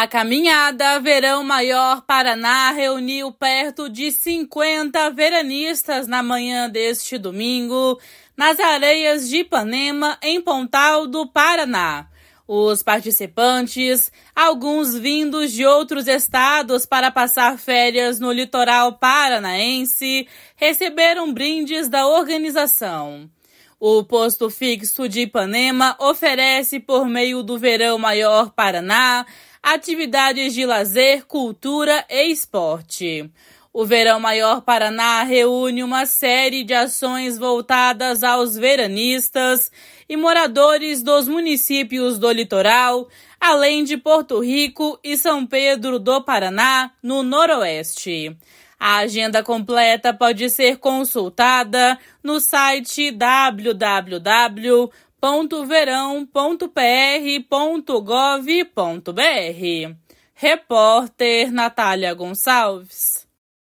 A caminhada Verão Maior Paraná reuniu perto de 50 veranistas na manhã deste domingo, nas areias de Ipanema, em Pontal do Paraná. Os participantes, alguns vindos de outros estados para passar férias no litoral paranaense, receberam brindes da organização. O posto fixo de Ipanema oferece, por meio do Verão Maior Paraná, atividades de lazer, cultura e esporte. O Verão Maior Paraná reúne uma série de ações voltadas aos veranistas e moradores dos municípios do litoral, além de Porto Rico e São Pedro do Paraná, no Noroeste. A agenda completa pode ser consultada no site www.verão.pr.gov.br. Repórter Natália Gonçalves.